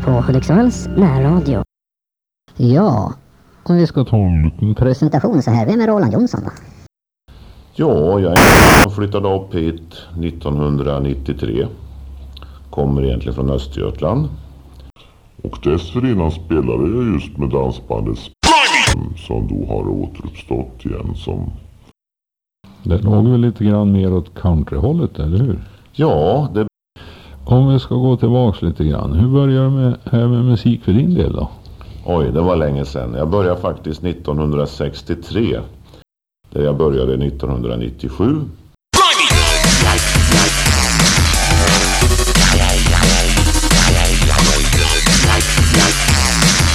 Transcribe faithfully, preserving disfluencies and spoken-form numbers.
på Hudiksvalls närradio. Ja, om vi ska ta en liten presentation så här. Vem är Roland Jonsson då? Ja, jag är flyttade upp hit nittonhundranittiotre. Kommer egentligen från Östergötland. Och dessförinnan spelade jag just med dansbandet som då har återuppstått igen som... Det låg väl lite grann mer åt countryhållet, eller hur? Ja, det... Om vi ska gå tillbaks lite grann. Hur började du med, här med musik för din del då? Oj, det var länge sedan. Jag började faktiskt nittonhundrasextiotre. Där jag började nittonhundranittiosju.